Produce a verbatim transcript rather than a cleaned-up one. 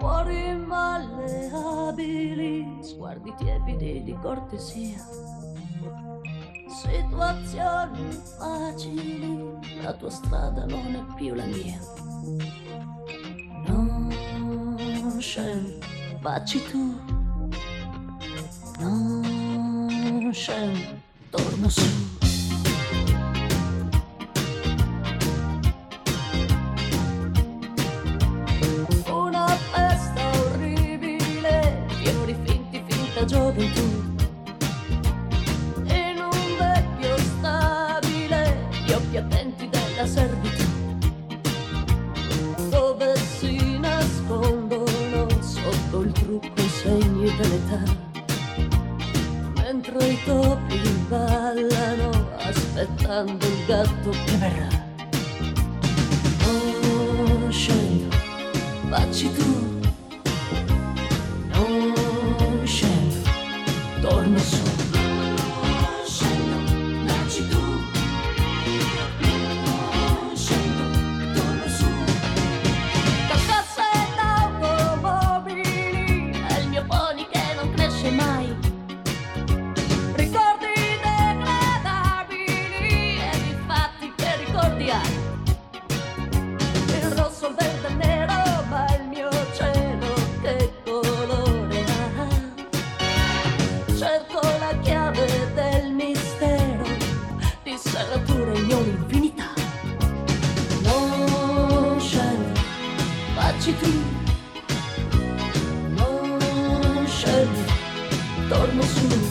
cuori malleabili, sguardi tiepidi di cortesia, situazioni facili, la tua strada non è più la mia. Non scendo, baci tu, non scendo, torno su. Una festa orribile, fiori finti, finta gioventù, in un vecchio stabile, gli occhi attenti della servitù, dove si nascondono sotto il trucco i segni dell'età, mentre i topi ballano aspettando il gatto che verrà. Non scendo, baci tu, non scendo, torno su. Non scendo, baci tu, non scendo, torno su. Carcasse d'automobili, è il mio pony che non cresce mai. Ricordi degradabili e di fatti che ricordi hai. Il rosso, il verde, il nero, ma il mio cielo che colore ha? Cerco la chiave del mistero, di serrature in ogni infinità. Non scendo, baci tu, non scendo, torno su.